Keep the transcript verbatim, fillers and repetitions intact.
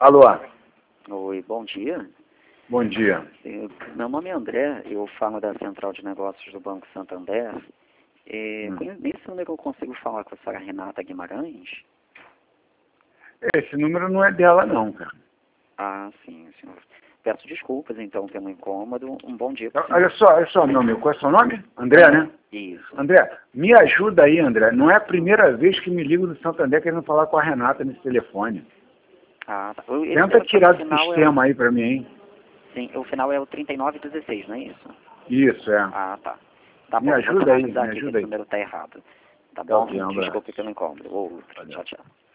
Alô, Oi, bom dia. bom dia. Eu- Meu nome é André, eu falo da Central de Negócios do Banco Santander. É, Hum. conhe- Nesse número eu consigo falar com a senhora Renata Guimarães? Esse número não é dela não, cara. Ah, sim, senhor. Peço desculpas, então, pelo incômodo. Um bom dia para o Olha senhor. só, olha só, meu amigo, qual é o seu nome? André, né? Isso. André, me ajuda aí, André. Não é a primeira vez que me ligo do Santander querendo falar com a Renata nesse telefone. Ah, tá. Eu- Esse Tenta telefone, tirar o do final é o, sistema aí pra mim, hein? sim, o final é o trinta e nove dezesseis, não é isso? Isso, é. Ah, tá. Tá Me bom, eu vou ajuda aí, sinalizar me aqui que ajuda esse aí. número tá errado. Tá Tá bom? ok, um abraço. Desculpe pelo incômodo. Outro. Valeu. Tchau, tchau.